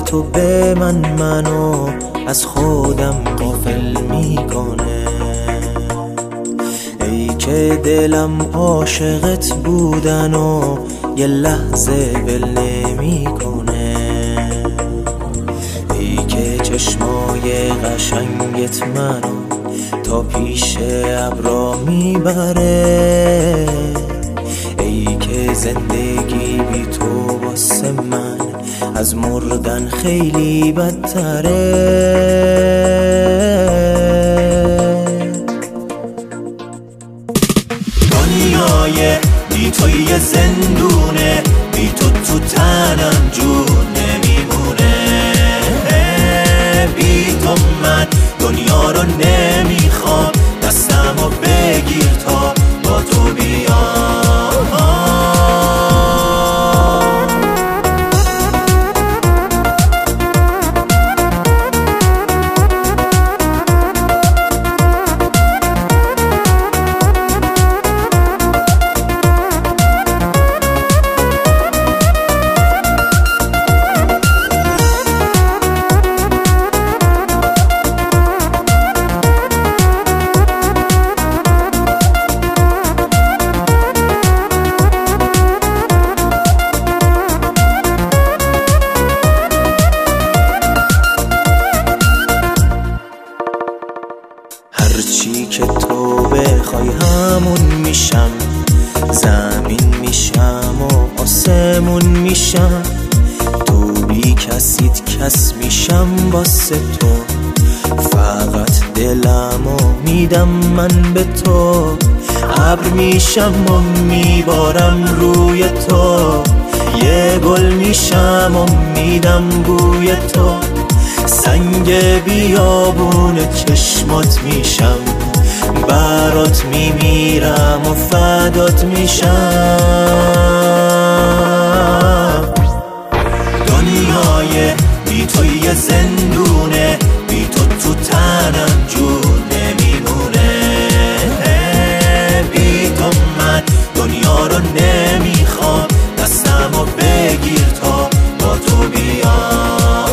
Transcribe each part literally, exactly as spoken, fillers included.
تو به من منو از خودم غافل میکنه. ای که دلم عاشقت بودن و یه لحظه ول نمیکنه. ای که چشمای قشنگت منو تا پیش ابرا میبره. ای که زندگی بی تو واسه من از مردن خیلی بدتره. دنیای بی تو یه زندونه، بی تو تو تنم جون نمیمونه. بی تو من دنیا رو نمیخوام، دستمو بگیر تا با تو بیام. هرچی که تو بخوای همون میشم، زمین میشم و آسمون میشم. تو بی کسیت کس میشم واسه تو، فقط دلمو میدم من به تو. ابر میشم و میبارم روی تو، یه گل میشم و میدم بوی تو. سنگ بیابون چشمات میشم، برات میمیرم و فدات میشم. دنیای بی تو یه زندونه، بی تو تو تنم جون نمیمونه. بی تو من دنیا رو نمیخوام، دستمو بگیر تا با تو بیام.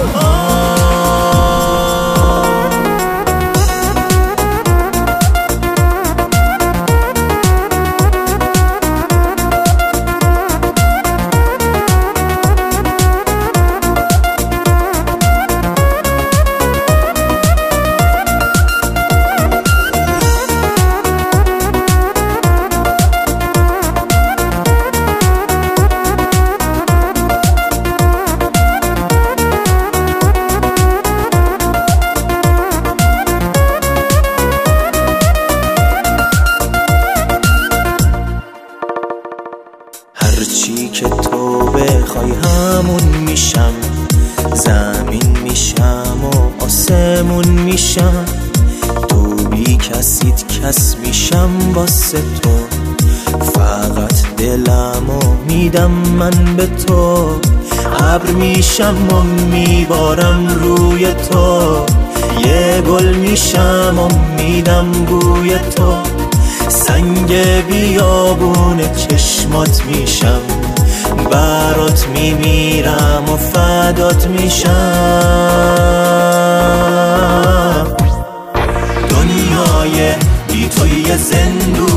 هرچی که تو بخوای همون میشم، زمین میشم و آسمون میشم. تو بی کسیت کس میشم واسه تو، فقط دلمو میدم من به تو. ابر میشم و میبارم روی تو، یه گل میشم و میدم بوی تو. سنگ بیابون چشمات میشم، برات میمیرم و فدات میشم. دنیای بی تو یه زندون